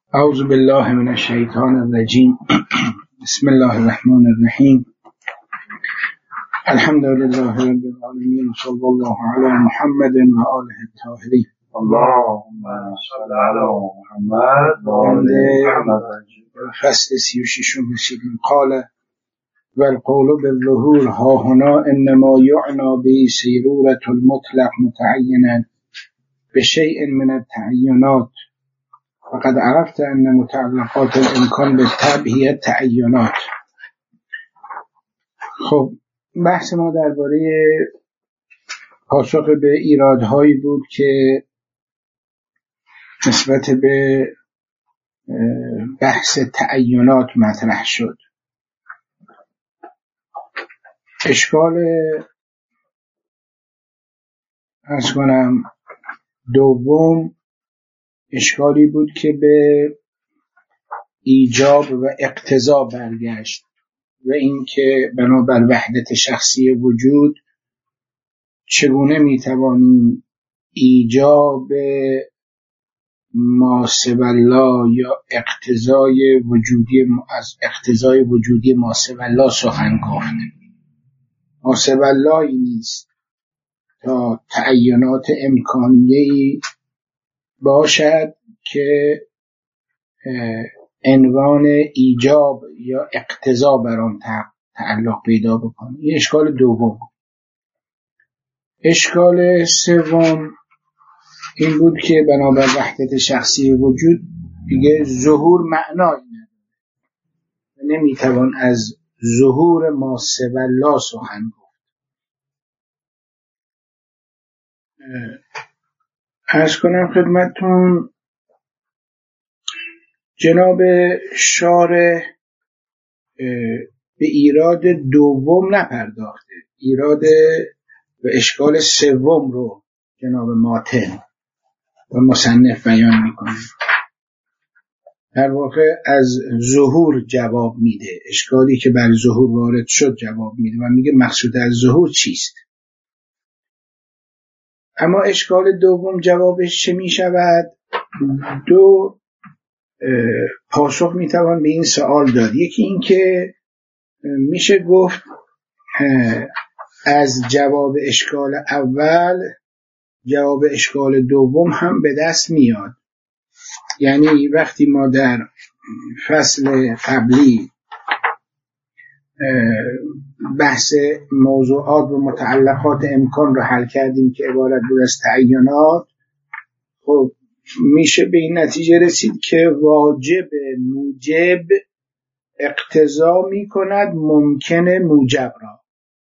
اعوذ بالله من الشیطان الرجیم. بسم الله الرحمن الرحیم. الحمد لله رب العالمین، صلی الله علی محمد و آله الطاهرین. اللهم صل علی محمد و آل محمد. فصل 36 رسیدیم. قال والقول بالظهور ها هنا انما یعنی به سیرورة المطلق متعینا بشیء من التعینات، وقد عرفت ان متعلقات الامکان بالطبع هي التعینات. خب بحث ما درباره پاسخ به ایرادهایی بود که نسبت به بحث تعینات مطرح شد. اشکال دوم اشکالی بود که به ایجاب و اقتضا برگشت و این که بنابر وحدت شخصی وجود چگونه میتوانیم ایجاب ما سوی الله یا اقتضای وجودی از اقتضای وجودی ما سوی الله سخن گفت. ما سوی الله نیست تا تعینات امکانیه‌ای باشد که عنوان ایجاب یا اقتضا بر آن تعلق پیدا بکنه. این اشکال دوم. اشکال سوم این بود که بنابر وحدت شخصی وجود دیگه ظهور معنایی نداره، نمیتوان از ظهور ما سوی الله سخن گفت. عرض کنم خدمتتون جناب شارح به ایراد دوم نپرداخته، ایراد و اشکال سوم رو جناب ماتن و مصنف بیان میکنه. در واقع از ظهور جواب میده، اشکالی که بر ظهور وارد شد جواب میده و میگه مقصود از ظهور چیست. اما اشکال دوم جوابش چه میشود؟ دو پاسخ میتوان به این سوال داد. یکی این که میشه گفت از جواب اشکال اول جواب اشکال دوم هم به دست میاد. یعنی وقتی ما در فصل قبلی بحث موضوعات و متعلقات امکان رو حل کردیم که عبارت بود از تعینات، خب میشه به این نتیجه رسید که واجب موجب اقتضا میکند ممکن موجب را.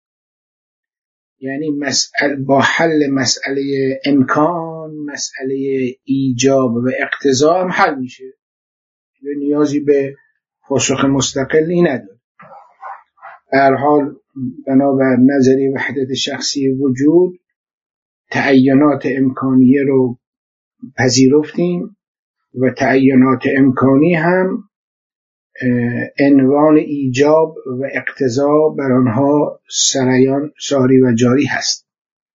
یعنی با حل مسئله امکان مسئله ایجاب و اقتضا هم حل میشه، نیازی به پاسخ مستقلی نداره. به هر حال بنابر نظریه وحدت شخصی وجود تعینات امکانیه رو پذیرفتیم و تعینات امکانی هم عنوان ایجاب و اقتضا بر آنها سریان ساری و جاری هست.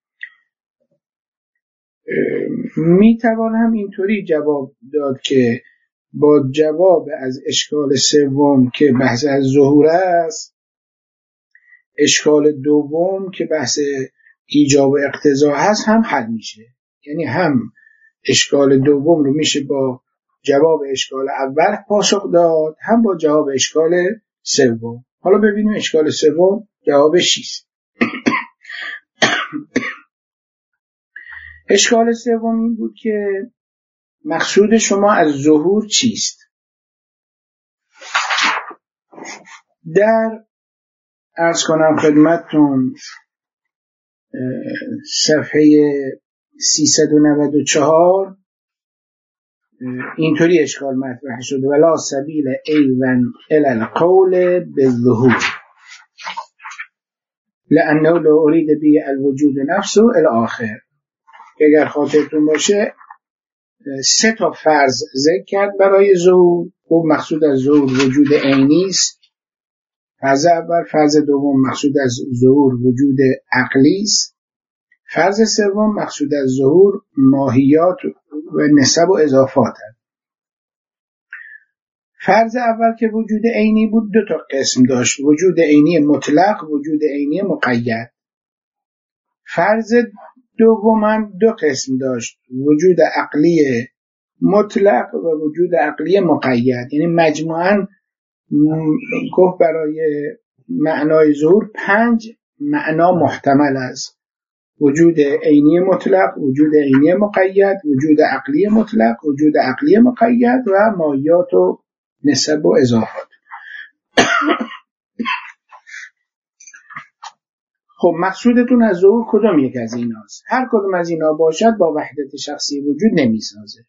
میتوان هم اینطوری جواب داد که با جواب از اشکال سوم که بحث از ظهور است، اشکال دوم که بحث ایجاب و اقتضا هست هم حل میشه. یعنی هم اشکال دوم رو میشه با جواب اشکال اول پاسخ داد، هم با جواب اشکال سوم. حالا ببینیم اشکال سوم جوابش چیست. اشکال سوم این بود که مقصود شما از ظهور چیست؟ در عرض کنم خدمتتون صفحه 394 اینطوری اشکال مطرح شد: ولا سبیل ایون الی القول بالظهور لانه لو اريد به الوجود نفسه الی آخر. اگر خاطرتون باشه 3 تا فرض ذکر کرد برای ظهور. خب مقصود از ظهور وجود عینی است. فرض اول. فرض دوم مقصود از ظهور وجود عقلی است. فرض سوم مقصود از ظهور ماهیات و نسب و اضافات است. فرض اول که وجود عینی بود 2 تا قسم داشت، وجود عینی مطلق، وجود عینی مقید. فرض دوم هم 2 قسم داشت، وجود عقلی مطلق و وجود عقلی مقید. یعنی مجموعاً گفت برای معنای ظهور 5 معنا محتمل است: وجود عینی مطلق، وجود عینی مقید، وجود عقلی مطلق، وجود عقلی مقید و مایات و نسب و اضافات. خب مقصودتون از ظهور کدام یک از ایناست؟ هر کدام از اینا باشد با وحدت شخصی وجود نمیسازه.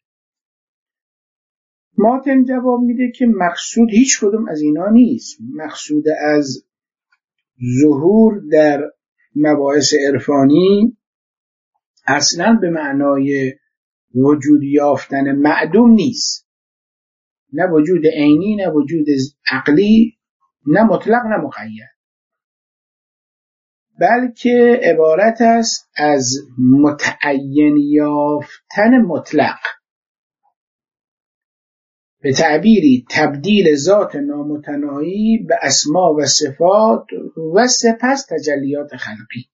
ماتن جواب میده که مقصود هیچ کدام از اینا نیست. مقصود از ظهور در مباحث عرفانی اصلا به معنای وجود یافتن معدوم نیست، نه وجود عینی، نه وجود عقلی، نه مطلق نه مقید، بلکه عبارت است از متعین یافتن مطلق، به تعبیری تبدیل ذات نامتناهی به اسما و صفات و سپس تجلیات خلقی.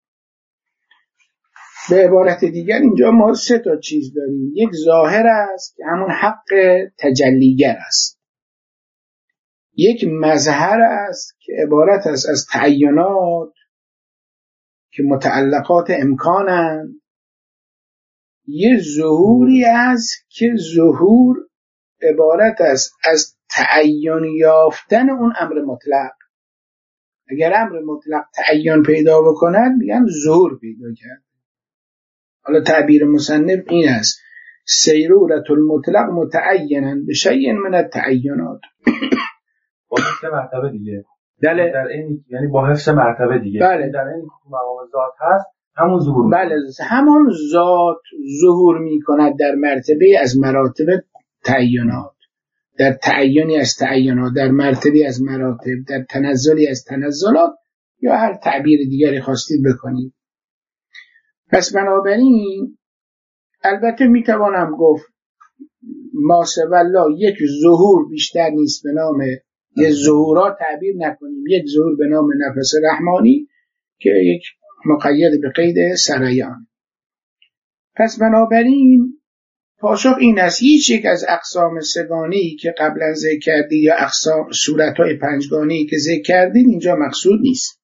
به عبارت دیگر اینجا ما 3 تا چیز داریم. یک ظاهر است که همون حق تجلیگر است، یک مظهر است که عبارت است از تعینات که متعلقات امکانند، یه ظهوری است که ظهور عبارت است از تعین یافتن اون امر مطلق. اگر امر مطلق تعین پیدا بکند میگن ظهور پیدا کرد. حالا تعبیر مصنف این است: سیرورة المطلق متعینا بشیء من التعینات. با حفظ مرتبه دیگه. بله. در این یعنی با حفظ مرتبه دیگه. بله. در این مقام ذات هست همون ظهور. بله، همون ذات ظهور میکند در مرتبه از مراتب تعینات، در تعینی از تعینات، در مرتبه از مراتب، در تنزلی از تنزلات، یا هر تعبیر دیگری خواستید بکنید. پس بنابراین البته میتوانم گفت ما سوالله یک ظهور بیشتر نیست به نام یک ظهورات تعبیر نکنیم، یک ظهور به نام نفس رحمانی که یک مقید به قید سریان. پس بنابراین پاسخ این است: هیچ یک از اقسام سگانه‌ای که قبلا ذکر کردی یا اقسام صورت‌های پنجگانه‌ای که ذکر کردید اینجا مقصود نیست.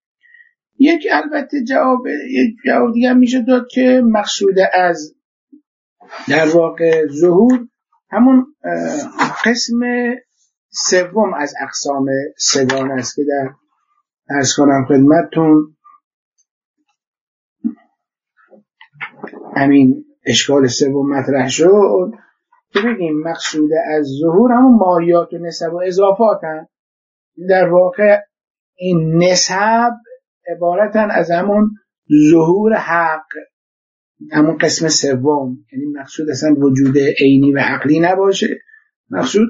البته جواب دیگه میشه داد که مقصود از در واقع ظهور همون قسم سوم از اقسام سگانه است که در عرض کنم خدمتتون همین اشکال سوم مطرح شد که بگیم مقصود از ظهور همون ماهیات و نسب و اضافات هست. در واقع این نسب عبارتن از همون ظهور حق، همون قسم سوم. یعنی مقصود اصلا وجود عینی و عقلی نباشه، مقصود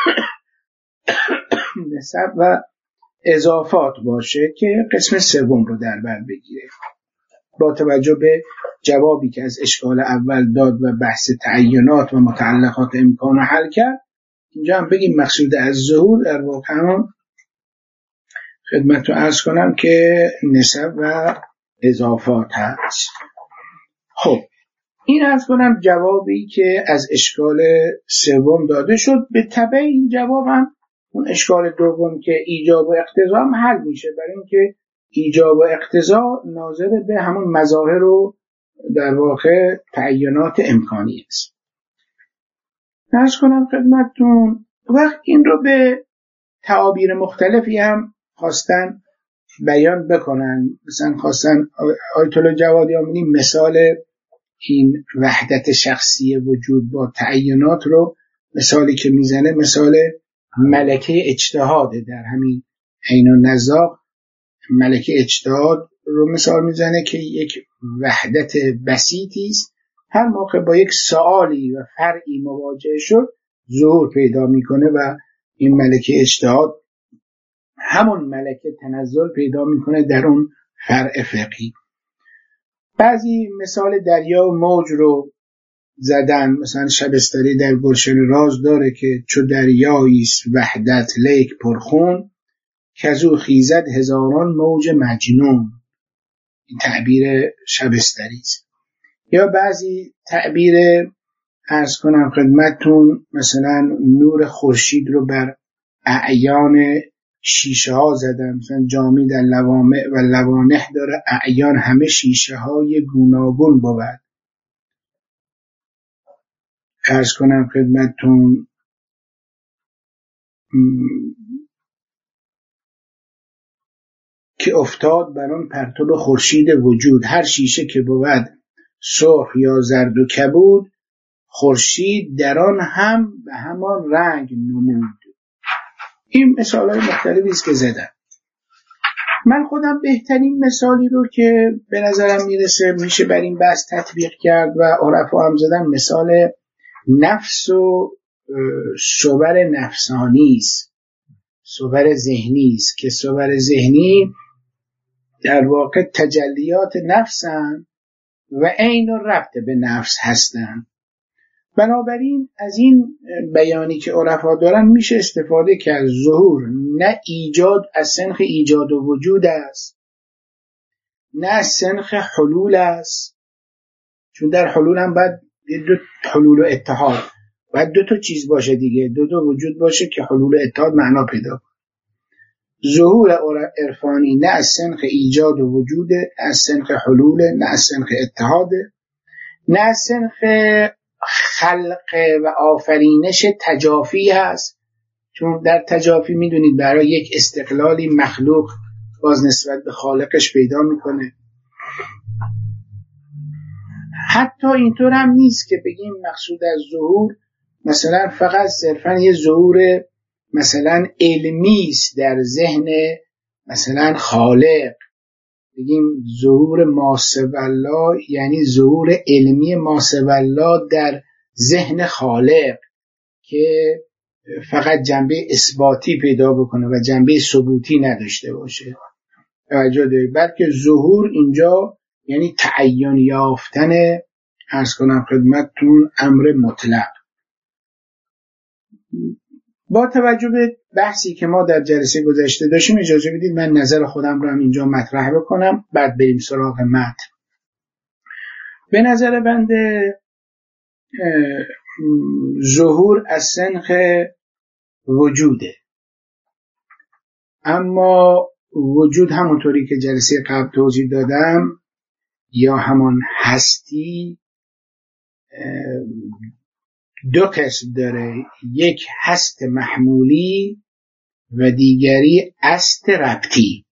نسب و اضافات باشه که قسم سوم رو در بر بگیره. با توجه به جوابی که از اشکال اول داد و بحث تعینات و متعلقات امکان رو حل کرد، اینجا هم بگیم مقصود از ظهور در واقع هم خدمت رو عرض کنم که نسب و اضافات هست. خب این عرض کنم جوابی که از اشکال سوم داده شد. به تبع این جواب هم اون اشکال دوم که ایجاب و اقتضا هم حل میشه، برای اینکه ایجاب و اقتضا ناظر به همون مظاهر و در واقع تعینات امکانی است. عرض کنم خدمتتون وقت این رو به تعابیر مختلفی هم خواستن بیان بکنن. مثلا خواستن آیت الله جوادیامونی مثال این وحدت شخصی وجود با تعینات رو مثالی که میزنه مثال ملکه اجتهاده. در همین عین النزاق ملکه اجتهاد رو مثال میزنه که یک وحدت بسیطی است، هر موقع با یک سوالی و فرعی مواجه شد ظهور پیدا میکنه و این ملکه اجتهاد همون ملکه تنزل پیدا میکنه در اون فرع فقهی. بعضی مثال دریا و موج رو زدن. مثلا شبستری در گلشن راز داره که چو دریاییست وحدت لیک پرخون، کزو خیزد هزاران موج مجنون. این تعبیر شبستری است. یا بعضی تعبیر عرض کنم خدمتتون، مثلا نور خورشید رو بر اعیان شیشه ها زدن. مثلا جامی در لوامع و لوانح داره اعیان همه شیشه های گوناگون بود. عرض کنم خدمتتون که افتاد بر آن پرتو خورشید وجود، هر شیشه که بود سرخ یا زرد و کبود، خورشید در آن هم به همان رنگ نمود. این مثال‌های مختلفی است که زدم. من خودم بهترین مثالی رو که به نظرم میرسه میشه بر این بحث تطبیق کرد و عرفا هم زدن، مثال نفس و صور نفسانی است، صور ذهنی است که صور ذهنی در واقع تجلیات نفسن و عین و ربط به نفس هستن. بنابراین از این بیانی که عرفا دارن میشه استفاده کرد. ظهور نه ایجاد از سنخ ایجاد و وجود است، نه از سنخ حلول است، چون در حلول هم باید دو حلول و اتحاد، باید دو تا چیز باشه دیگه، دو وجود باشه که حلول و اتحاد معنا پیدا. ظهور عرفانی نه از سنخ ایجاد و وجود، نه از سنخ حلول، نه از سنخ اتحاد، نه از سنخ خلق و آفرینش تجافی هست، چون در تجافی میدونید برای یک استقلالی مخلوق باز نسبت به خالقش پیدا میکنه. حتی اینطور هم نیست که بگیم مقصود از ظهور مثلا فقط صرفا یه ظهور مثلا علمی است در ذهن مثلا خالق، بگیم ظهور ماسوالله یعنی ظهور علمی ماسوالله در ذهن خالق که فقط جنبه اثباتی پیدا بکنه و جنبه ثبوتی نداشته باشه. توجه دارید؟ بلکه ظهور اینجا یعنی تعین یافتن، عرض کنم خدمتتون، امر مطلق. با توجه به بحثی که ما در جلسه گذشته داشتیم اجازه بدید من نظر خودم رو هم اینجا مطرح بکنم، بعد بریم سراغ متن. به نظر بنده ظهور از سنخ وجوده، اما وجود همونطوری که جلسه قبل توضیح دادم یا همان هستی دو قسم داره، یک هست محمولی و دیگری هست ربطی.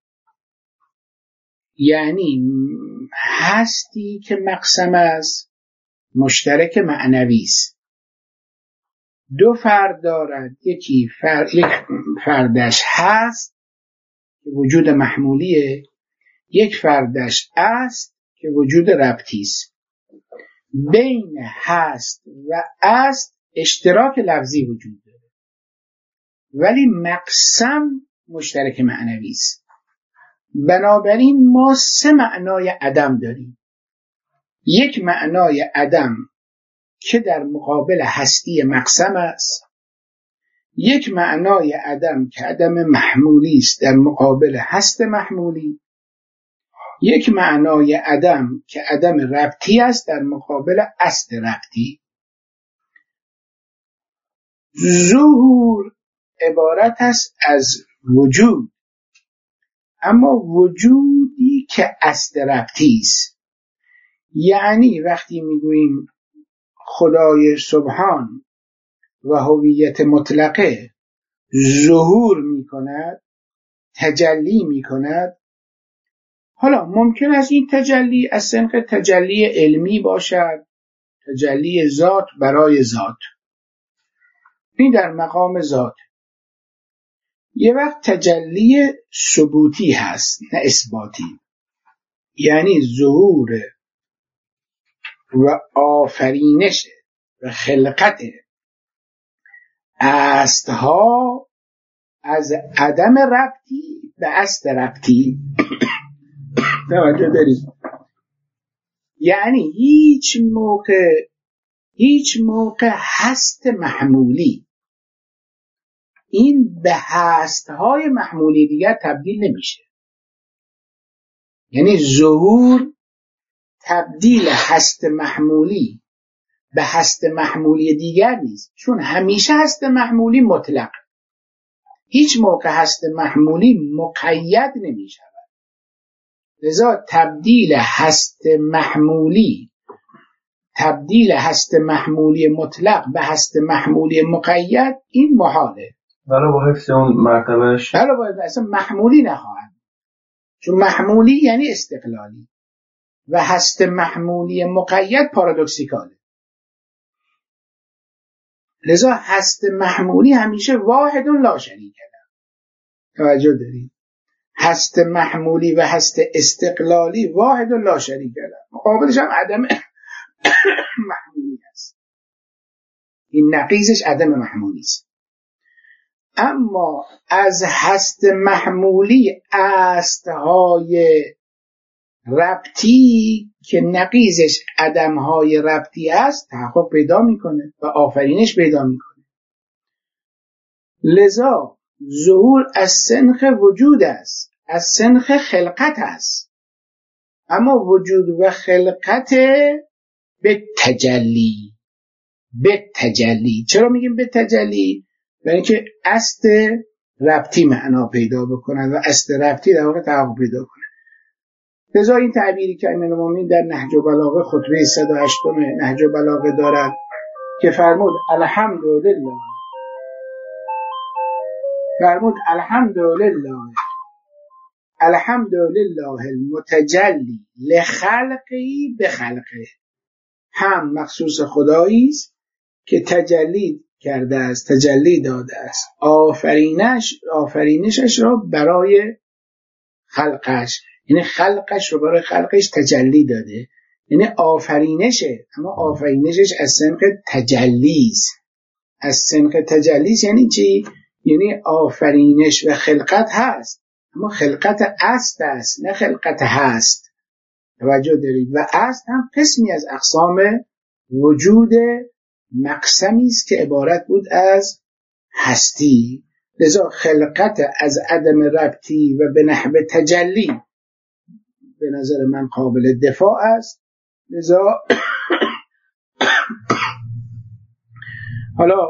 یعنی هستی که مقسم است مشترک معنوی است، دو فرد دارد، یک فردش هست که وجود محمولیه، یک فردش است که وجود ربطی است. بین هست و است اشتراک لفظی وجود داره ولی مقسم مشترک معنوی است. بنابراین ما سه معنای عدم داریم. یک معنای عدم که در مقابل هستی مقسم است، یک معنای عدم که عدم محمولی است در مقابل هست محمولی، یک معنای عدم که عدم ربطی است در مقابل است ربطی. ظهور عبارت است از وجود، اما وجودی که است ربطی است. یعنی وقتی میگوییم خدای سبحان و هویت مطلقه ظهور میکند، تجلی میکند، حالا ممکن است این تجلی از سنخ تجلی علمی باشد، تجلی ذات برای ذات، این در مقام ذات. یه وقت تجلی ثبوتی هست نه اثباتی، یعنی ظهور و آفرینش و خلقت استها از عدم ربطی به است ربطی. توجه دارید؟ یعنی هیچ موقع هیچ موقع هست محمولی این به هستهای محمولی دیگر تبدیل نمیشه. یعنی ظهور تبدیل هست محمولی به هست محمولی دیگر نیست، چون همیشه هست محمولی مطلق، هیچ موقع هست محمولی مقید نمی شود. لذا تبدیل هست محمولی مطلق به هست محمولی مقید این محاله. ولی با حفظ اون مرتبهش ولی باید اصلا محمولی نخواهند، چون محمولی یعنی استقلالی و هست محمولی مقید پارادوکسیکاله. لذا هست محمولی همیشه واحد لا شریک له. توجه دارید؟ هست محمولی و هست استقلالی واحد لا شریک له، مقابلش هم عدم محمولی است. این نقیضش عدم محمولی است. اما از هست محمولی هستهای ربطی که نقیضش عدمهای ربطی است تحقق پیدا میکنه و آفرینش پیدا میکنه. لذا ظهور از سنخ وجود است، از سنخ خلقت است، اما وجود و خلقت به تجلی. چرا میگیم به تجلی؟ برای اینکه اصل ربطی معنا پیدا بکنن و اصل ربطی در واقع تحقق پیدا کنه. لذا این تعبیری که امام المومنین در نهج البلاغه خطبه 108 نهج البلاغه دارد که فرمود الحمدلله المتجلی لخلقی به خلقه، هم مخصوص خدایی است که تجلی کرده است، تجلی داده است، آفرینشش را برای خلقش، یعنی خلقش رو برای خلقش تجلی داده، یعنی آفرینشه، اما آفرینشش از سنخ تجلیست. از سنخ تجلیست یعنی چی؟ یعنی آفرینش و خلقت هست، اما خلقت است نه خلقت هست. توجه دارید؟ و است هم قسمی از اقسام وجود مقسمی است که عبارت بود از هستی. لذا خلقت از عدم ربطی و به نحو تجلی به نظر من قابل دفاع است. لذا حالا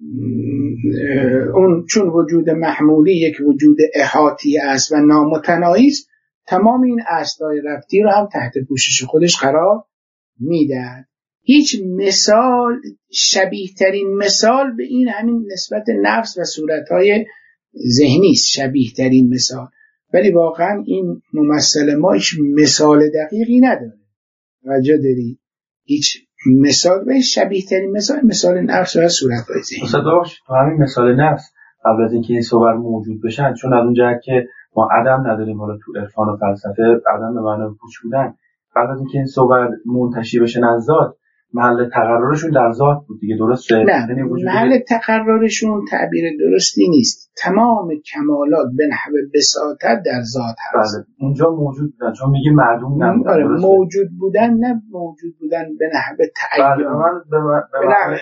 اون چون وجود محمولی یک وجود احاطی است و نامتناهی است، تمام این اصلای ربطی رو هم تحت پوشش خودش قرار میدهد. هیچ مثال، شبیه ترین مثال به این همین نسبت نفس و صورتهای ذهنی است، شبیه ترین مثال، ولی واقعا این ممثل ما هیچ مثال دقیقی نداره. توجه دارید؟ هیچ مثال به شبیه ترین مثال نفس و صورتهای ذهنی. استاد تو همین مثال نفس قبل از اینکه این صور موجود بشن، چون از اون جهت که ما عدم نداریم، حالا تو عرفان و فلسفه عدم به معنای پوچ بودن، قبل از اینکه این صور منتشی بشن از ذات، محل تقررشون در ذات بود دیگه، درسته؟ نه، محل تقررشون تعبیر درستی نیست. تمام کمالات به نحو بساطت در ذات هست. بله، اونجا موجود بودن، چون میگه معدوم نبودن. آره، موجود بودن، نه موجود بودن به نحو تعین. بله، من به نحو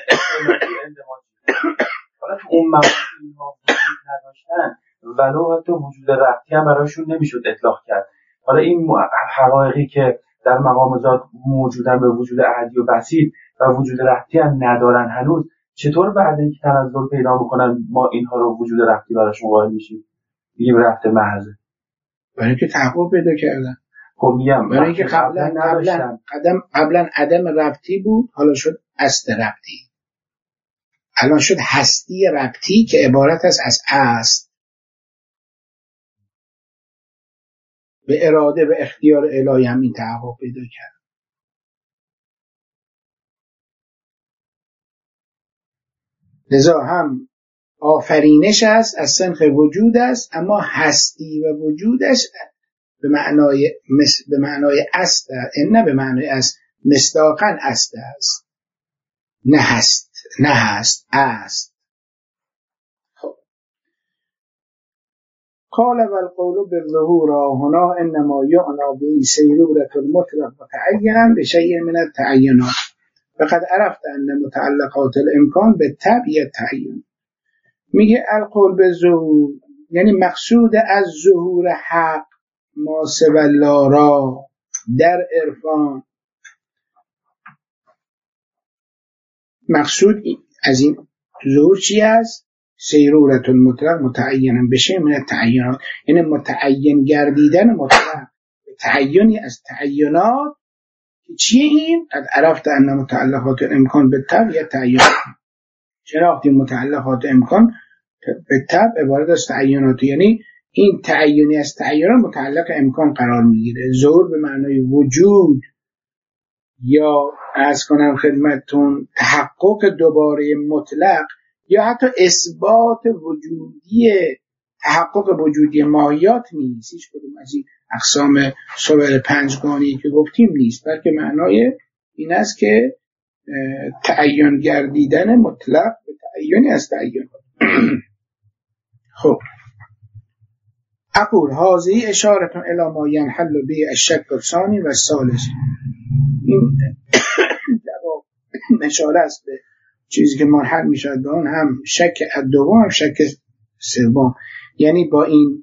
حالا تو اون مواقع اینها وجود نداشتن، ولو حتی وجود ربطی هم برایشون نمیشد اطلاق کرد. حالا این حقایقی که در مقام ذات موجودن به وجود احدی و بسیط و وجود ربطی هم ندارن هنوز، چطور بعد اینکه تنزل پیدا میکنن ما اینها رو وجود ربطی براشون قائل میشیم؟ میگیم ربط محض. برای اینکه تحقق پیدا کردن. خب میگم برای اینکه قبلا عدم ربطی بود، حالا شد اصل ربطی، الان شد هستی ربطی که عبارت است از است. به اراده و اختیار الهی هم این تحقق پیدا کرد. لذا هم آفرینش است، از سنخ وجود است، اما هستی و وجودش به معنای است، نه به معنای است، مصداقاً است، نه هست است. خب قال والقول بالظهور هنا انما یعنی به سیرورة المطلق متعینا بشیء من التعینات. فقد عرفت ان متعلقات الامکان به طبع تعین. میگه القول به ظهور یعنی مقصود از ظهور حق ما سوی الله در عرفان، مقصود از این ظهور چی است؟ سیرورت المطلق متعینا بشه من التعینات، یعنی متعین گردیدن مطلق به تعینی از تعینات. چیه این؟ قد عرفت ان متعلقات امکان به طبع تعین. شناختی متعلقات امکان به طبع عبارت از تعینات، یعنی این تعینی از تعینات متعلق امکان قرار میگیره. ظهور به معنای وجود یا عرض کنم خدمتتون تحقق دوباره مطلق یا حتی اثبات وجودی تحقق وجودی ماهیات نیست. هیچ کدوم از این اقسام صور پنجگانی که گفتیم نیست، بلکه معنای این است که تعین گردیدن مطلق به تعینی از تعین. خب اقول هذه اشارتون الی ما ينحل به الشک الثانی و الثالث. این جواب اشاره است به چیزی که منحل میشد به اون، هم شک دوم هم شک سوم. یعنی با این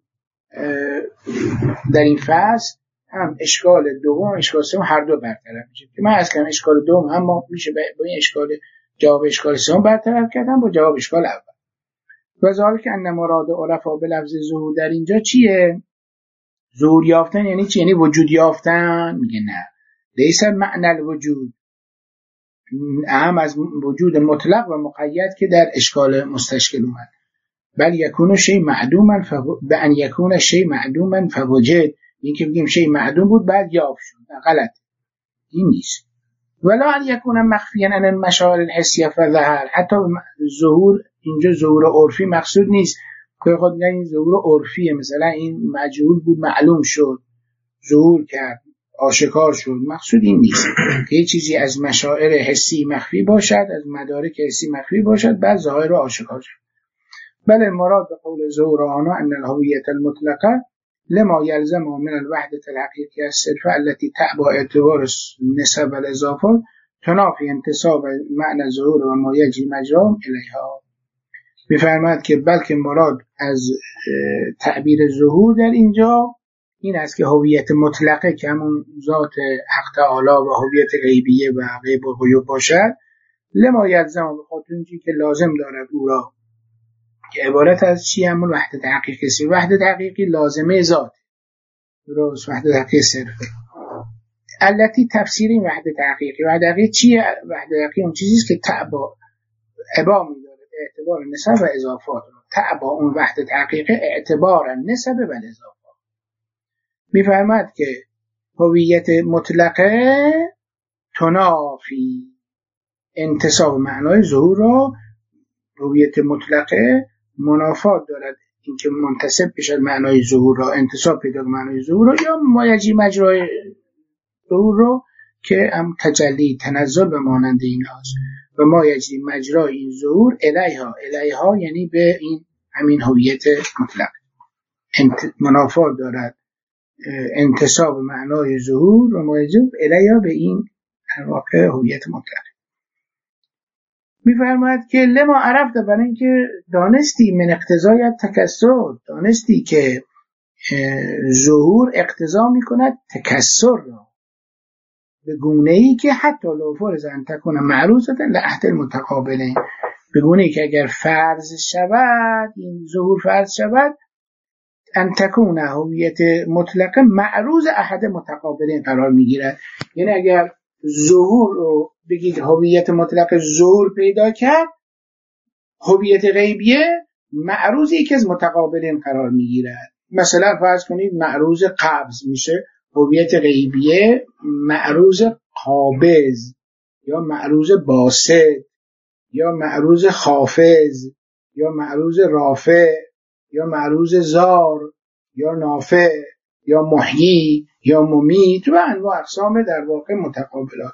در این فصل هم اشکال دوم و اشکال سوم هر دو برطرف میشه. که من اصلا اشکال دوم هم میشه با این اشکال جواب اشکال سوم برطرف کردم با جواب اشکال اول. و ذالک ان مراد عرفا به لفظ ظهور در اینجا چیه؟ ظهور یافتن یعنی چی؟ یعنی وجود یافتن؟ میگه نه، لیس معنی الوجود، اهم از وجود مطلق و مقید که در اشکال مستشکل اومد. بل یکون شیء معدوما به ان یکون شیء معدوما فوجد، این که بگیم شیء معدوم بود بعد یافت شد، غلط، این نیست. ولا ان یکون مخفیا عن المشاعر الحسیه فظهر، حتی ظهور اینجا ظهور عرفی مقصود نیست که خود این ظهور عرفیه، مثلا این مجهول بود معلوم شد ظهور کرد آشکار شد، مقصود این نیست که یه چیزی از مشاعر حسی مخفی باشد، از مدارک حسی مخفی باشد بعد ظاهر و آشکار شد. بل مراد به قول ظهور آنها ان الهویت المطلقه لما يلزم من الوحدة الحقيقية الصرفة التي تأبى اعتبار النسب والإضافات تنافي انتساب معنى ظهور و ما یجری مجرام الیها. می‌فرماید که بلکه مراد از تعبیر ظهور در اینجا این است که هویت مطلقه که همون ذات حق تعالی و هویت غیبیه و غیب و غیوب باشد، لما یلزم به خاطر اینجی که لازم دارد او را، که عبارت از چی؟ همون وحدت حقیقی است. وحدت حقیقی لازمه ذات، درست، وحدت حقیقی صرفه. التی تفسیر این وحدت حقیقی، وحدت حقیقی چیه؟ وحدت حقیقی اون چیزی است که ابا می‌داره اعتبار نسب و اضافات، تعبا اون وحدت حقیقی اعتبار نسب و اضافات. می‌فرماید که هویت مطلقه تنافی انتصاب معنای ظهور را، هویت مطلقه منافات دارد این که منتسب بشه معنای ظهور را، انتصاب پیدا معنای ظهور را، یا مایجی مجرای ظهور را که هم تجلی تنزل به مانند این هاست و مایجی مجرای این ظهور الیها یعنی به این همین هویت مطلق منافات دارد انتصاب معنای ظهور و مایجی الیها به این واقع هویت مطلق. می‌فرماید که لما عرفت، برای اینکه دانستی من اقتضای تکسر، دانستی که ظهور اقتضا می‌کند تکسر را به گونه‌ای که حتی لو فرض ان تکون معروضة لعهد المتقابلین، به گونه‌ای که اگر فرض شود این ظهور فرض شود ان تکون هویت مطلقه معروض احد متقابلین قرار می‌گیرد. یعنی اگر ظهور رو بگید هویت مطلق ظهور پیدا کرد، هویت غیبیه معروض یکی از متقابلین قرار میگیرد. مثلا فرض کنید معروض قبض میشه، هویت غیبیه معروض قابض یا معروض باسط یا معروض خافض یا معروض رافع یا معروض زار یا نافع یا محیی یا ممیت و انواع اقسام در واقع متقابلات،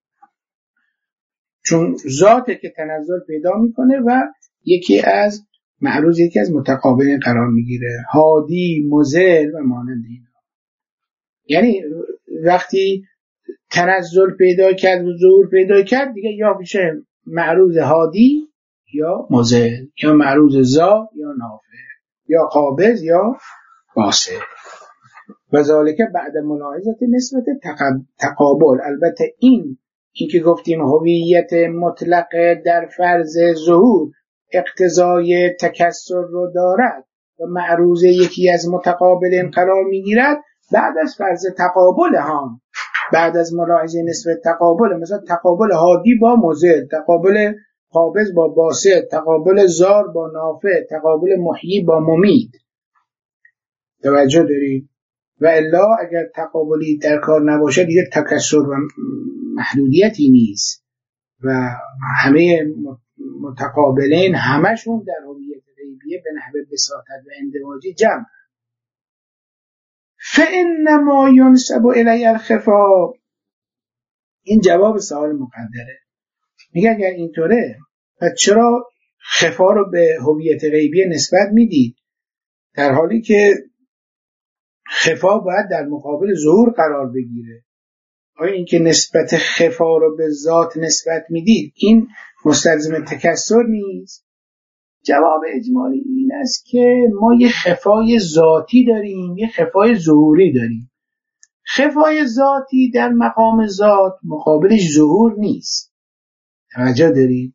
چون ذاته که تنزل پیدا میکنه و یکی از معروض یکی از متقابلین قرار میگیره، هادی، مضل و مانند اینا. یعنی وقتی تنزل پیدا کرد و ظهور پیدا کرد، دیگه یا میشه معروض هادی یا مضل، یا معروض زا یا نافع، یا قابض یا باسط. و ذالک بعد ملاحظه نسبت تقابل. البته این که گفتیم هویت مطلق در فرض ظهور اقتضای تکسر رو دارد و معروض یکی از متقابلین قرار میگیرد بعد از فرض تقابل هم، بعد از ملاحظه نسبت تقابل، مثلا تقابل هادی با مضل، تقابل قابض با باسط، تقابل زار با نافع، تقابل محیی با ممید. توجه دارید؟ و الا اگر تقابلی در کار نباشه دیگه تکسر و محدودیتی نیست و همه متقابلین همشون در هویت غیبیه به نحو بساطت و اندواجی جمع. فإنما ينسب إلي الخفا، این جواب سوال مقدره. میگه اگر اینطوره پس چرا خفا رو به هویت غیبیه نسبت میدید در حالی که خفا باید در مقابل ظهور قرار بگیره؟ آیا این که نسبت خفا رو به ذات نسبت میدید این مستلزم تکسر نیست؟ جواب اجمالی این است که ما یه خفای ذاتی داریم، یه خفای ظهوری داریم. خفای ذاتی در مقام ذات مقابلش ظهور نیست. توجه دارید؟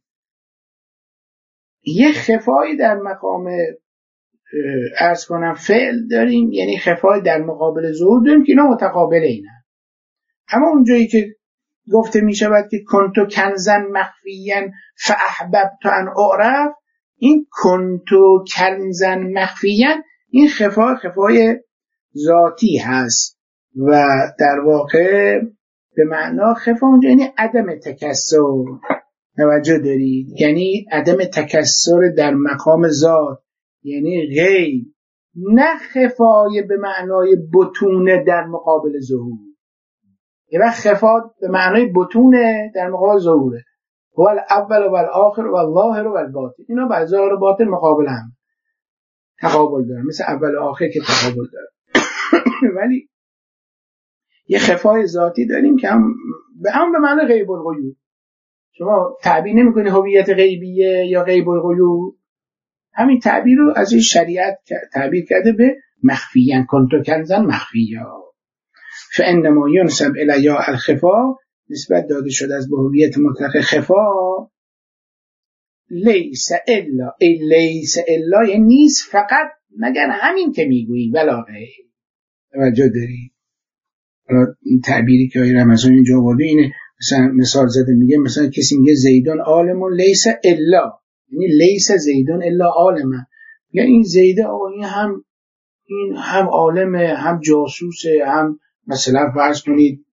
یه خفای در مقام عرض کنم فعل داریم، یعنی خفای در مقابل ظهور داریم که اینا متقابله اینن. اما اونجایی که گفته می شود که کنتو کنزن مخفیاً فاحببت ان اعرف، این کنتو کنزن مخفیاً این خفای ذاتی هست و در واقع به معنا خفا اونجا یعنی عدم تکسر. توجه دارید؟ یعنی عدم تکسر در مقام ذات، یعنی غیب، نه خفای به معنای بطونه در مقابل ظهور. یه وقت خفا به معنای بطونه در مقابل ظهوره، هو الاول و الاخر و الظاهر و الباطن، اینا با ظاهر و باطن مقابل هم تقابل دارن، مثل اول و آخر که تقابل دارن. ولی یه خفای ذاتی داریم که هم به معنی غیب الغیوب. شما تعبیر نمی‌کنی هویت غیبیه یا غیب الغیوب، همین تعبیر رو از این شریعت تعبیر کرده به مخفیاً، کنتو کنزن مخفیا. فانما ينسب الی الخفا، نسبت داده شده از به هویت مطلق خفا. لیس الا، ای لیس الا یعنی نیست فقط مگر همین که میگویی ولا غیر. توجه داری؟ این تعبیری که آقای رمضان اینجا آورده اینه، مثلا مثال زده میگه مثلا کسی میگه زیدون عالم لیس الا، یعنی لیس زیدون الا عالم، یا این زیده آقا این هم عالمه، هم جاسوسه، هم مثلا فرض کنید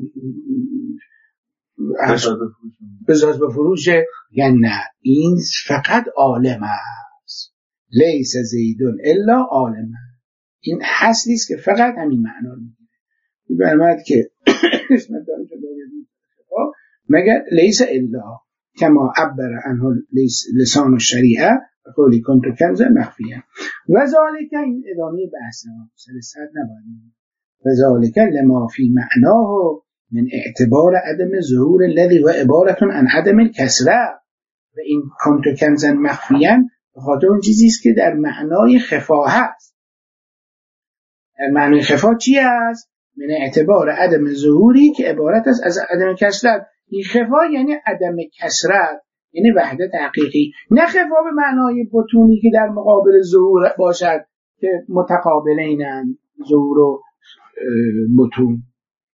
بزاز بفروشه، یعنی نه این فقط عالم است. لیس زیدون الا عالم، این هست نیست که فقط همین معنا رو میگیره. این برمد که اسمت داره که مگر لیس الا کما عبر عنه لسان الشریعه قولی کنتو کنز مخفیه. و ذالک، این ادامه بحث ما سلسل نباید، و ذالک لما فی معناه من اعتبار عدم ظهور الذی و عبارتون عن عدم الکسره. و این کنتو کنز مخفیه به خاطر اون چیزی است که در معنای خفا هست. در معنای خفا چی است؟ من اعتبار عدم ظهوری که عبارت است از عدم کسرت. این خفا یعنی عدم کسرت، یعنی وحدت حقیقی، نه خفا به معنای بطونی که در مقابل ظهور باشد که متقابلینن ظهور و بطون.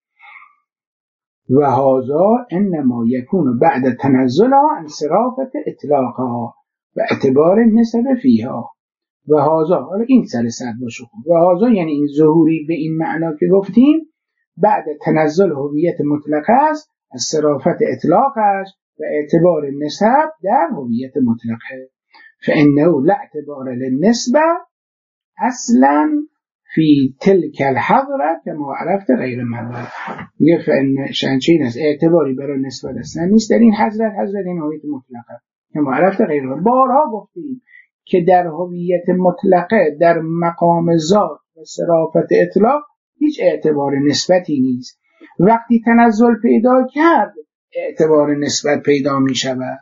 و هذا انما یکون بعد تنزلها عن صرافت اطلاقها و اعتبار نسب فیها. و هذا، حالا این سر صد باشه خوب، و هذا یعنی این ظهوری به این معنا که گفتیم بعد تنزل هویت مطلق است از صرافت اطلاقش و اعتبار نسب در هویت مطلقه. فانه لا اعتبار للنسبه اصلا فی تلک الحضره كما عرفت غیر مروه. میگه فان شانچین است اعتباری برای نسبت اصلا نیست در این حضرت این هویت مطلقه كما عرفت غیر مروه. بارها گفتیم که در هویت مطلقه در مقام ذات و صرافت اطلاق هیچ اعتبار نسبتی نیست. وقتی تنزل پیدا کرد اعتبار نسبت پیدا می شود.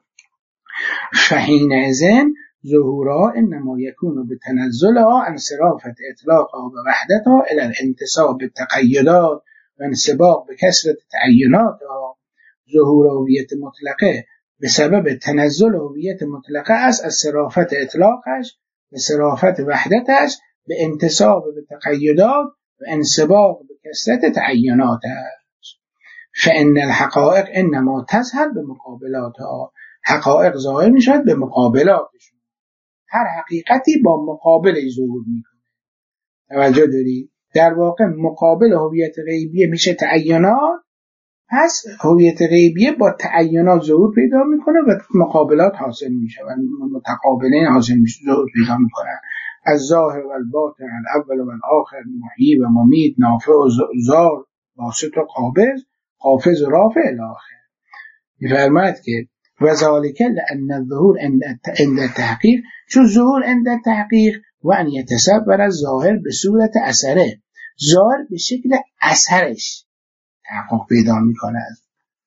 فحینئذ ظهورها انما یکون بتنزلها انصرافت اطلاقها و وحدتها الی الانتصاب بالتقیدات و انسباق به کثرت تعیناتها. ظهور هویت مطلقه به سبب تنزل هویت مطلقه است، از صرافت اطلاقش به صرافت وحدتش به انتصاب به تقیدات و انسباق به کثرت تعیناتش. فإن الحقائق انما تظهر به مقابلاتها، حقایق ظاهر می شود به مقابلاتشون. هر حقیقتی با مقابلش ظهور میکنه. توجه داری؟ در واقع مقابل هویت غیبیه میشه تعینات، پس هویت غیبیه با تعینات ظهور پیدا میکنه و مقابلات حاصل میشه و متقابلین حاصل میشه، ظهور پیدا میکنن. از ظاهر و الباطن، الاول و الاخر، محیی و ممیت، نافع و ضار، باسط و قابض، حافظ و رافع الاخر. میفرماید که و ذالک لأن الظهور عند التحقیق، چون ظهور عند التحقیق و ان یتصور الظاهر به صورت اثره، ظاهر به شکل اثرش تحقق پیدا میکند.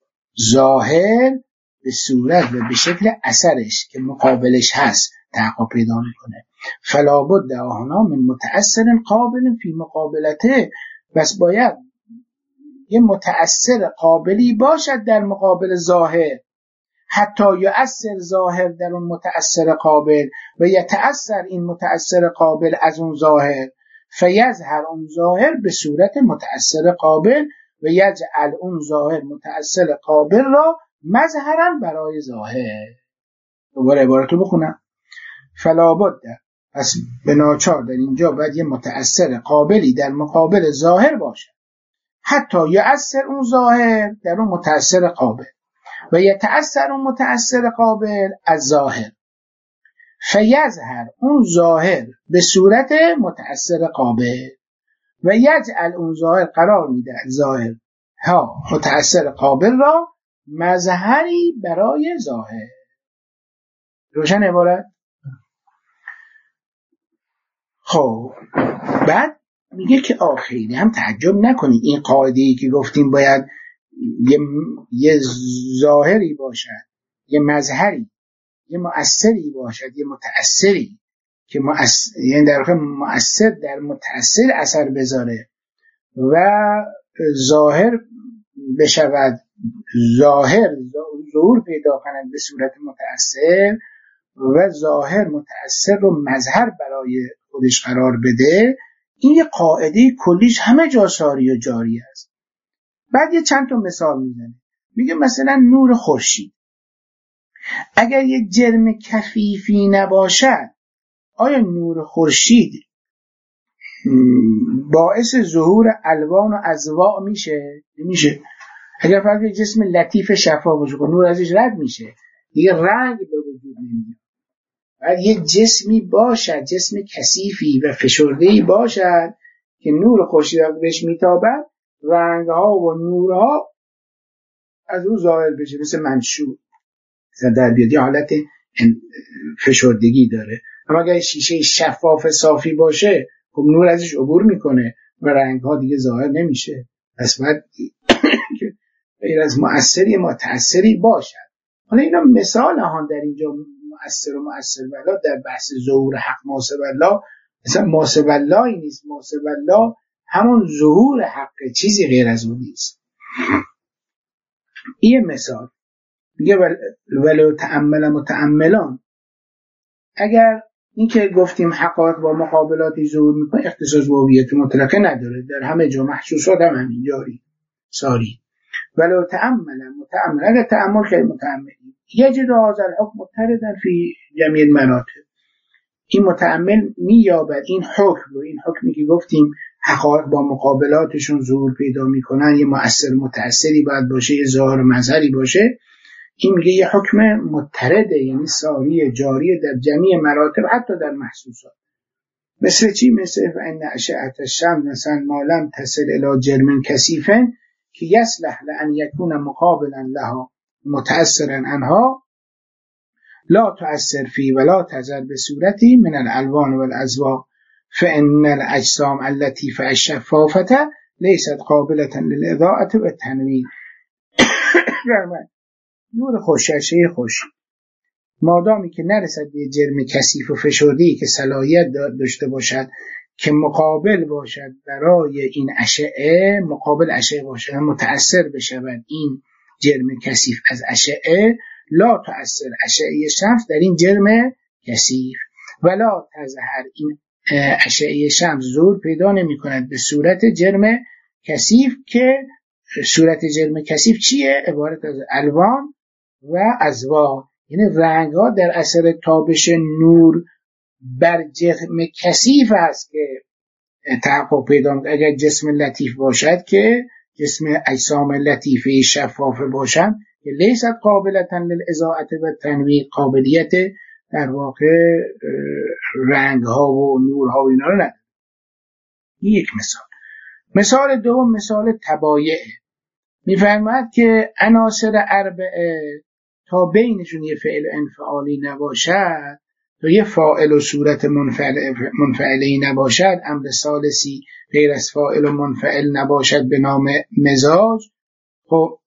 ظاهر به صورت و به شکل اثرش که مقابلش هست تحقق پیدا میکنه. فلا بد هنا من متأثر قابل فی مقابلته، بس باید یه متأثر قابلی باشد در مقابل ظاهر، حتی یؤثر ظاهر در اون متأثر قابل و یتأثر این متأثر قابل از اون ظاهر، فیظهر اون ظاهر به صورت متأثر قابل و یجعل اون ظاهر متأثر قابل را مظهرا برای ظاهر. دوباره عبارتو بخونم. فلا بد، پس به ناچار در اینجا باید یه متأثر قابلی در مقابل ظاهر باشه، حتی یؤثر اون ظاهر در اون متأثر قابل و یتأثر اون متأثر قابل از ظاهر، فیظهر اون ظاهر به صورت متأثر قابل و یجعل اون ظاهر قرار میده ظاهر ها متأثر قابل را مظهری برای ظاهر. روشن عبارت؟ خب بعد میگه که خیلی هم تعجب نکنید، این قاعده‌ای که گفتیم باید یه ظاهری باشد، یه مظهری، یه مؤثری باشد، یه متأثری که یعنی در واقع مؤثر در متأثر اثر بذاره و ظاهر بشود، ظاهر ظهور پیدا کند به صورت متأثر و ظاهر متأثر رو مظهر برای خودش قرار بده. این یه قاعده کلیش همه جا ساری و جاری است. بعد یه چند تا مثال میزنه، میگه مثلا نور خورشید اگر یه جرم کثیفی نباشد، آیا نور خورشید باعث ظهور الوان و اضواء میشه؟ نمیشه. اگر فقط یه جسم لطیف شفاف باشه نور ازش رد میشه، دیگه رنگ به وجود نمیاد. باید یه جسمی باشد، جسم کثیفی و فشرده‌ای باشد که نور خورشید بهش میتابد، رنگ‌ها و نورها از اون ظاهر بشه، مثل منشور در بیاد، یه حالت فشردگی داره. اما اگر شیشه شفاف صافی باشه خب نور ازش عبور میکنه و رنگ‌ها دیگه ظاهر نمیشه. پس باید غیر از مؤثری متأثری باشد. حالا اینا مثال ها در اینجا مؤثر و مؤثر بالله در بحث ظهور حق ماسب الله، مثلا ماسب اللهی نیست، ماسب الله همون ظهور حق، چیزی غیر از اون نیست. این مثال میگه ولو تأمل متأملان، اگر این که گفتیم حقایق با مقابلاتی ظهور میکنه اختصاص به هویت مطلقه نداره، در همه جا محسوسات هم همین جاری ساری. ولو تأمل متأمل، اگر تأمل که متأمل یجد هذا الحكم مضطردا فی جمیع المراتب، این متأمل مییابد این حکم رو، این حکمی که گفتیم حقایق با مقابلاتشون ظهور پیدا میکنن، یه مؤثر متأثری باید باشه، یه ظاهر مظهری باشه. این میگه یه حکم مضطرده، یعنی ساری جاری در جمیع مراتب، حتی در محسوسات. مثل چی؟ مثل ان اشعه الشمس مثلا ما لم تصل الی جرم کثیف که یصلح لان یکون مقابلا لها متأثرا عنها لا تؤثر فی ولا تظهر بصورتی من الالوان والاضواء فان الاجسام اللطیفه الشفافه لیست قابلة للإضاءة و تنویر. نور خوششه خوش مادامی که نرسد به جرم کثیف و فشرده‌ای که صلاحیت داشته باشد که مقابل باشد برای این اشعه، مقابل اشعه باشد، متأثر بشود این جرم کثیف از اشعه، لا تؤثر اشعه شمس در این جرم کثیف ولا تظهر، این اشعه شمس ظهور پیدا نمی کند به صورت جرم کثیف که صورت جرم کثیف چیه؟ عبارت از الوان و اضواء، یعنی رنگ ها در اثر تابش نور بر جسم کثیف است که تحقق پیدا می‌کند. اگر جسم لطیف باشد که جسم اجسام لطیفه شفاف باشند که لیست قابلة للإضاءة و تنویر، قابلیت در واقع رنگ ها و نور ها و اینا رو نداره. یک مثال دوم مثال تبایع، می‌فرماید که عناصر اربعه تا بینشون یه فعل انفعالی نباشد، تا یه فاعل و صورت منفعلی نباشد، امر ثالثی غیر از فاعل و منفعل نباشد به نام مزاج، خب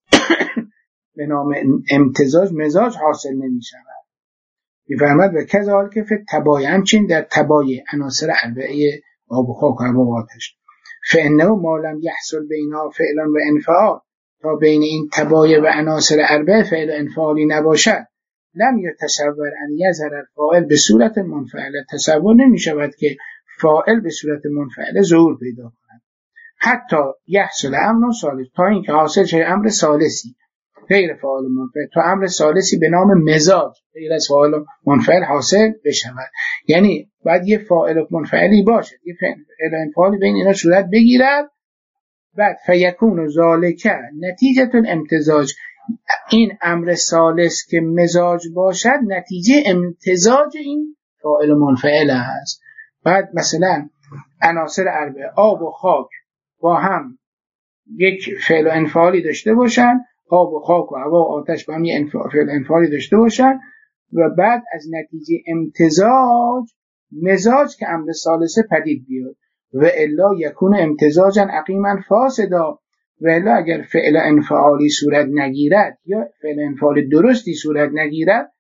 به نام امتزاج مزاج حاصل نمی شود. می‌فرماید و کذالک فی التبایع، همچنین در تبایع عناصر اربعه آب و خاک و هوا و آتش، فانه ما لم یحصل بینها فعل و انفعال، تا بین این تبایع و عناصر اربعه فعل و انفعالی نباشد، لم یتصور ان یظهر الفاعل به صورت منفعله، تصور نمی شود که فاعل به صورت منفعله ظهور پیدا کند، حتی یحصل امر ثالث، تا اینکه حاصل شد امر ثالثی غیر فاعل منفعل، تا امر ثالثی به نام مزاج غیر از فاعل منفعل حاصل بشود. یعنی باید یه فاعل منفعلی باشه، یه فعل انفعالی بین اینا صورت بگیرد، بعد فیکون ذالک نتیجه الامتزاج، این امر ثالث که مزاج باشد نتیجه امتزاج این فاعل منفعل است. بعد مثلا عناصر اربعه آب و خاک با هم یک فعل و انفعالی داشته باشن، آب و خاک و هوا و آتش با هم یک فعل و انفعالی داشته باشن و بعد از نتیجه امتزاج مزاج که امر ثالثه پدید بیاد، و الا یکون امتزاجا عقیما فاسدا، و الا اگر فعل انفعالی صورت نگیرد یا فعل انفعالی درستی صورت نگیرد،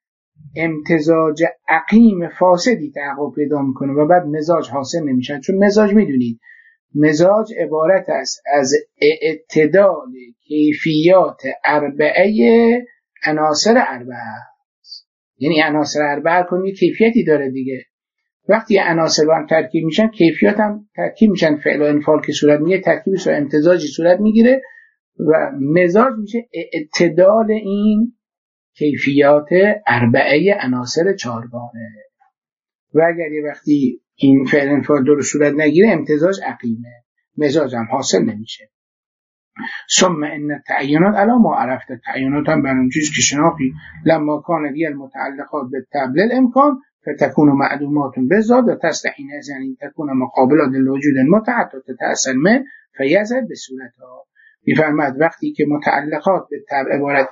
امتزاج عقیم فاسدی تحقق پیدا میکنه و بعد مزاج حاصل نمیشه. چون مزاج میدونید مزاج عبارت است از اعتدال کیفیات اربعه عناصر اربعه است. یعنی عناصر اربعه کنی کیفیتی داره دیگه، وقتی عناصر با هم ترکیب میشن کیفیات هم ترکیب میشن، فعل و انفعال که صورت میگیره ترکیبی و امتزاجی صورت میگیره و مزاج میشه اعتدال این کیفیات اربعه عناصر چهارگانه. و اگر یه وقتی این فعل انفعال درست صورت نگیره امتزاج عقیمه، مزاج هم حاصل نمیشه. ثم ان التعینات علی ما عرفت، تعینات هم برای چیز که شناختی، لما کان دی المتعلقات بالطبل الامکان فتكون معدومات بالذات و تستحین از یعنی تكون مقابلات للوجود المتعد تتأثر من فیظهر بصورتها. میفرماد وقتی که متعلقات به طبع عبارت،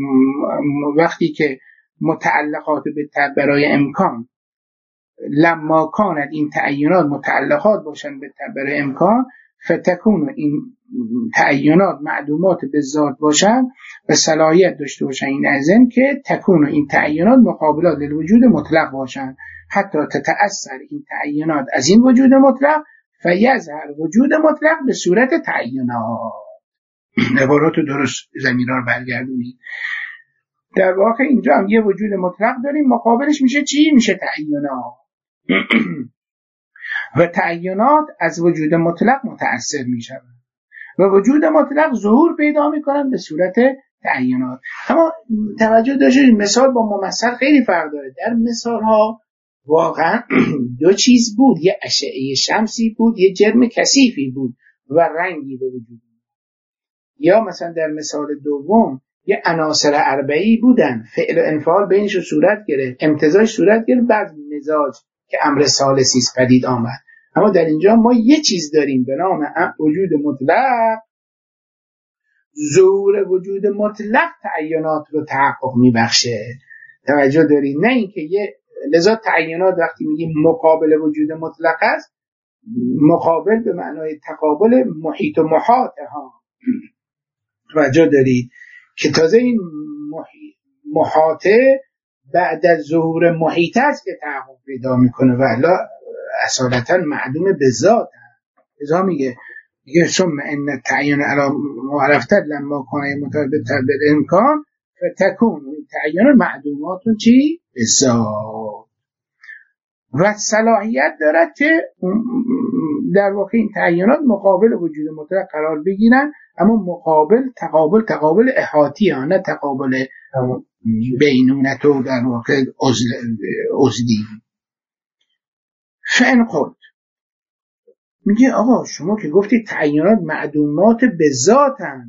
وقتی که متعلقات به طبع برای امکان، لما کانت این تعینات متعلقات باشن به طبع برای امکان، فتكون این تعینات معدومات بالذات باشن و صلاحیت داشته باشن این ازن که تكون این تعینات مقابلات للوجود مطلق باشن، حتی تتأثر این تعینات از این وجود مطلق فیظهر وجود مطلق به صورت تعینات. عبارات درست زمینا رو برگردونید. در واقع اینجا هم یه وجود مطلق داریم، مقابلش میشه چی؟ میشه تعینات. و تعینات از وجود مطلق متأثر میشن و وجود مطلق ظهور پیدا میکنن به صورت تعینات. اما توجه داشتید مثال با ممثل خیلی فرق داره. در مثال ها واقعا دو چیز بود، یه اشعه شمسی بود، یه جرم کثیفی بود و رنگی به وجود. یا مثلا در مثال دوم یه عناصر اربعه‌ای بودن، فعل و انفعال بینش صورت گرفت، امتزاج صورت گرفت، بعد مزاج که امر ثالثی است پدید آمد. اما در اینجا ما یه چیز داریم به نام وجود مطلق. ظهور وجود مطلق تعینات رو تحقق میبخشه. توجه دارید؟ نه اینکه لذا تعینات وقتی میگیم مقابل وجود مطلق است مقابل به معنای تقابل محیط و محاطه ها. توجه دارید که تازه این محاطه بعد از ظهور محیط است که تحقق پیدا میکنه و الا اصالتا معدوم به ذات ازا میگه ثم ان تعین علی معرفت لما کان مطابق بالامکان فتكون تعین معدومات چی؟ به ذات و صلاحیت دارد که در واقع این تعینات مقابل وجود مطلق قرار بگیرن، اما تقابل احاطی ها، نه تقابل بینونت و در واقع عزلی. فان قلت میگه آقا شما که گفتی تعینات معدومات به ذاتن،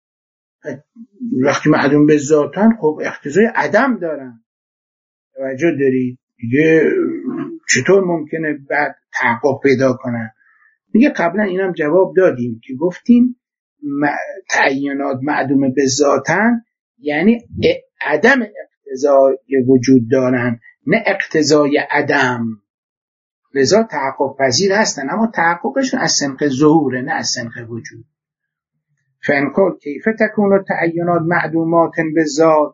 وقتی معدوم به ذاتن خب اقتضای عدم دارن، توجه دارید دیگه چطور ممکنه بعد تحقق پیدا کنن؟ میگه قبلا اینم جواب دادیم که گفتیم تعینات معدوم به ذاتن یعنی عدم اقتضای وجود دارن، نه اقتضای عدم، لذا تحقق پذیر هستن اما تحققشون از سنق ظهوره نه از سنق وجود. فان قلت کیف تكون تعینات معدومات بالذات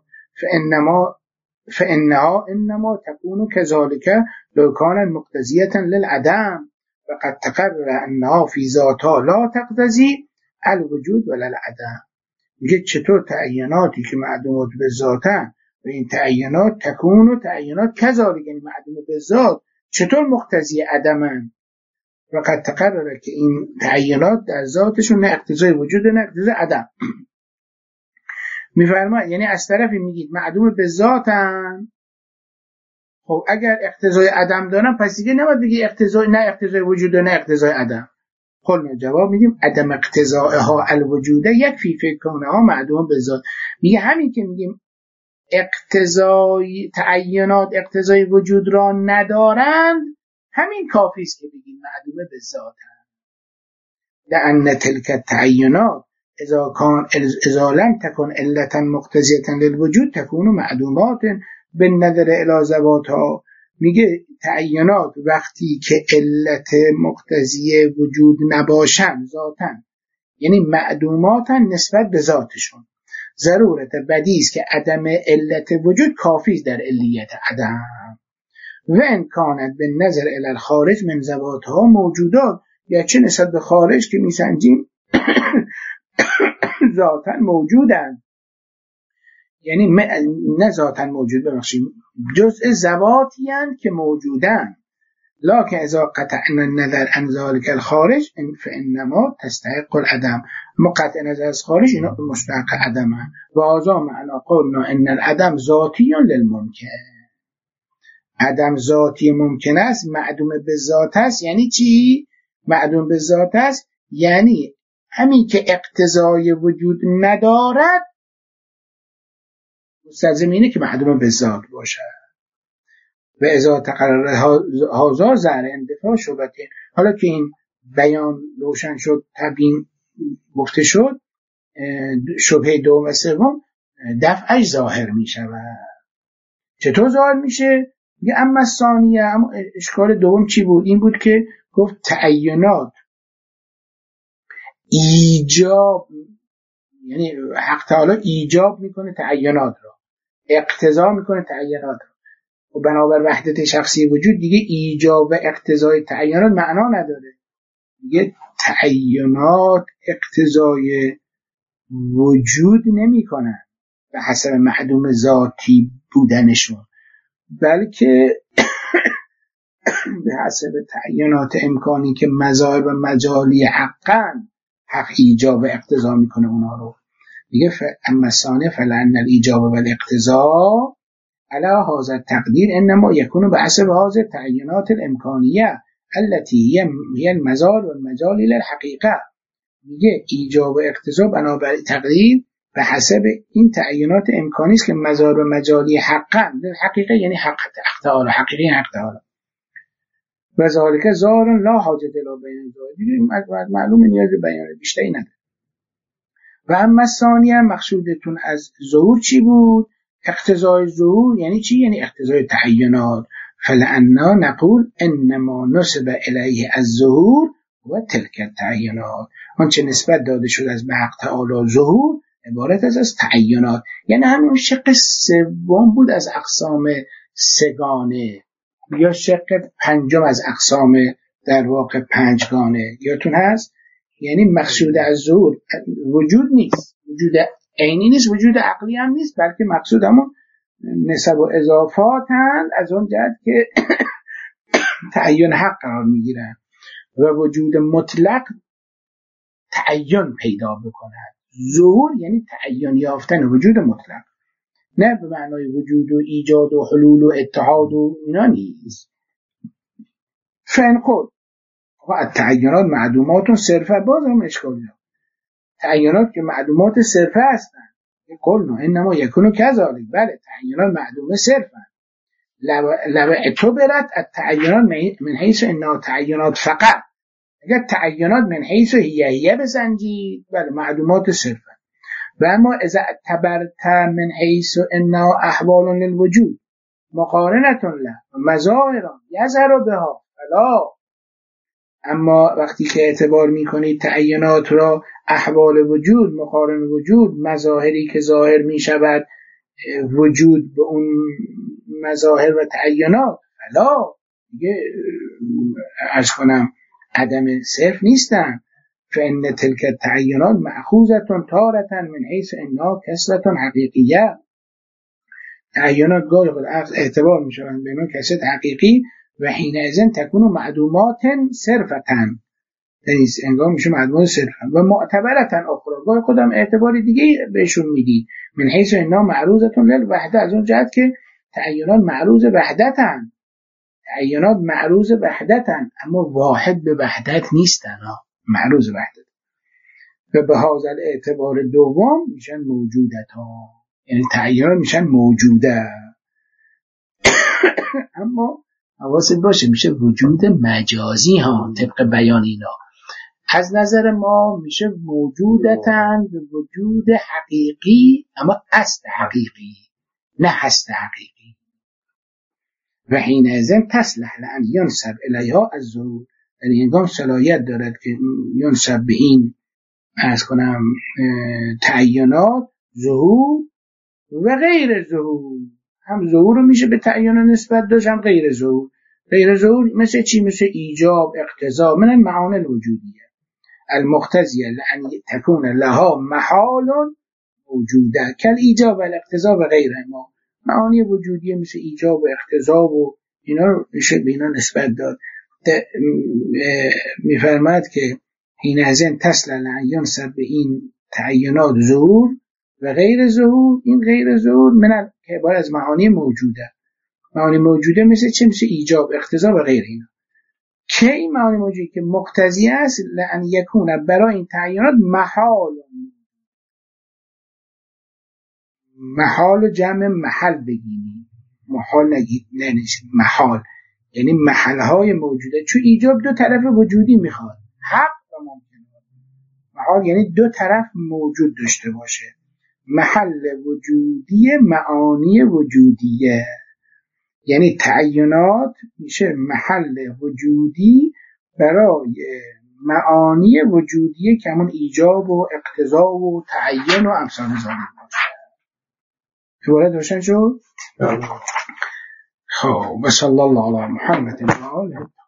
فانها انما تكون كذلك لو كانت مقتضیه للعدم وقد تقرر انها في ذاتها لا تقتضی الوجود ولا العدم. میگه چطور تعیناتی که معدومات بالذاتن و این تعینات تكون تعینات كذلك یعنی معدوم بالذات چطور مقتضی عدمن؟ وقد تقرره که این تعینات در ذاتشون نه اقتضای وجود نه اقتضای عدم. میفرماید یعنی از طرفی میگید معدوم به ذاتن، خب اگر اقتضای عدم دارن پس دیگه نباید بگی اقتضای نه اقتضای وجود و نه اقتضای عدم. قلنا جواب میدیم عدم اقتضائها الوجود یکفی فی کونها معدوم به ذات. میگه همین که میگیم اقتضای تعینات اقتضای وجود را ندارند همین کافی است که بگیم معدوم به ذاتند. لأن تلك التعینات اذا لم تكن علة مقتضیة للوجود تكون معدومات بالنظر الى ذواتها. میگه تعینات وقتی که علت مقتضی وجود نباشن ذاتن یعنی معدوماتن نسبت به ذاتشون. ضرورت بدیهی است که عدم علت وجود کافی است در علیت عدم و امکانت به نظر الی الخارج من ذواتها موجودات، یا چه نسبت به خارج که میسنجیم ذاتن موجودن، یعنی نه ذاتن موجود ببخشید جزء ذواتی هستند که موجودن، لکن اذا قطعنا النظر عن ذلك الخارج فانما تستحق العدم. مقطع نظر از خارج اینا مستحق عدم هستند و هذا معنی قولنا ان العدم ذاتی للممکن. عدم ذاتی ممکن است، معدوم به ذات است. یعنی چی؟ معدوم به ذات است یعنی همین که اقتضای وجود ندارد مستلزم اینه که معدوم به ذات باشد. و اذا تقرر هازار ظهر اندفاع شبهتین. حالا که این بیان روشن شد تبیین گفته شد شبهه دوم و سوم دفعش ظاهر می شود. چطور ظاهر میشه؟ اما ثانیه، اما اشکال دوم چی بود؟ این بود که گفت تعینات ایجاب، یعنی حق تعالی ایجاب میکنه تعینات را، اقتضا میکنه تعینات را و بنابر وحدت شخصی وجود دیگه ایجاب و اقتضای تعینات معنا نداره. دیگه تعینات اقتضای وجود نمیکنن به حسب معدوم ذاتی بودنشون، بلکه به حسب تعینات امکانی که مظاهر و مجالی حقاً حق ایجاب و اقتضا میکنه اونا رو. میگه اما ثانیه فلان الایجاب و الاقتضا علی هذا التقدیر انما یکون به حسب هذه التعینات الامکانیه التي هي المظاهر والمجال للحقیقه. میگه ایجاب و اقتضا بنابر تقدیر به حسب این تعینات امکانی است که مظاهر و مجالی حقاً للحقیقه یعنی حق تعالی، حقیقی حق تعالی. و ذالک ظاهر لا حاجت الی بیان ذالک، معلومه نیاز به بیان بیشتری نداره. و اما ثانیه مقصودتون از ظهور چی بود؟ اقتضای ظهور یعنی چی؟ یعنی اقتضای تعینات. فلعنا نقول انما نسب الیه الظهور و تلک التعینات، آنچه نسبت داده شد از به حق تعالی ظهور عبارت از تعینات، یعنی همون شق سوم بود از اقسام سگانه یا شق پنجم از اقسام در واقع پنجگانه. یادتون هست؟ یعنی مقصود از ظهور وجود نیست، وجود عینی نیست، وجود عقلی هم نیست، بلکه مقصود همون نسب و اضافات هست از اون جهت که تعین حق قرار میگیرن و وجود مطلق تعین پیدا بکند. ظهور یعنی تعین یافتن وجود مطلق، نه به معنای وجود و ایجاد و حلول و اتحاد و اینا نیست. فنقل التعینات معدومات صرفه، باز هم اشکالی ها، تعینات که معدومات صرفه هستن قلنا انما یکونو کذالک، بله تعینات معدومه صرفه. لو اعتبرت التعینات من حیث انها تعینات فقط، اگر تعینات من حیث هیه بسنجید بله معدومات صرفه، و اما اذا اعتبرت من حیث انها احوال للوجود مقارنه له مظاهر یظهر بها فلا. اما وقتی که اعتبار میکنید تعینات را احوال وجود، مقارن وجود، مظاهری که ظاهر میشود وجود به اون مظاهر و تعینات، فلا دیگه عرض کنم عدم صرف نیستن. فإن تلك التعینات مأخوذة تارة من حیث انها کسرة حقیقیه، تعینات گاهی خود اعتبار میشوند به نوع کسرت حقیقی و حینئذ تکون معدومات صرفتن، یعنی انگار میشه معدومات صرفن و معتبرتن اخرى، گاهی خودم اعتباری دیگه بهشون میدی من حیث انها معروضة للوحده، از اون جهت که تعینات معروض وحدتن، تعینات معروض وحدتن اما واحد به وحدت نیستن، معروض وحدت. و به هذا الاعتبار دوم میشن موجودتا، یعنی تعینات میشن موجوده. اما حواست باشه میشه وجود مجازی ها طبق بیان اینا، از نظر ما میشه موجودتن به وجود حقیقی اما اصل حقیقی نه هست حقیقی. و حینئذ تصلح لأن ینسب الیها الظهور، یعنی هنگام صلاحیت دارد که ینسب به این عرض کنم تعینات ظهور و غیر ظهور، هم ظهور رو میشه به تعین نسبت داشت هم غیر ظهور. غیر ظهور مثل چی؟ مثل ایجاب اقتضا من المعانی الوجودیه المقتضیه لأن تكون لها محال موجوده کل ایجاب و الاقتضا و غیره. ما معانی وجودیه مثل ایجاب و اقتضا و اینا رو میشه به اینا نسبت داد. میفرماد که حینئذ تصلح لأن ینسب به این تعینات ظهور و غیر ظهور، این غیر ظهور من که عبارت از معانی موجوده. معانی موجوده مثل چه؟ مثل ایجاب اقتضا و غیر اینا. که این معانی موجودی که مقتضی است لأن یکونه برای این تعینات محال جمع محل بگیریم، محال نگید نه محال، یعنی محلهای موجوده، چون ایجاب دو طرف وجودی میخواد، حق و ممکنات. محال یعنی دو طرف موجود داشته باشه، محل وجودی معانی وجودیه، یعنی تعینات میشه محل وجودی برای معانی وجودیه که همون ایجاب و اقتضا و تعین و امثال ذالک باشه. دوباره روشن شد؟ خب صلی الله علی محمد و آله.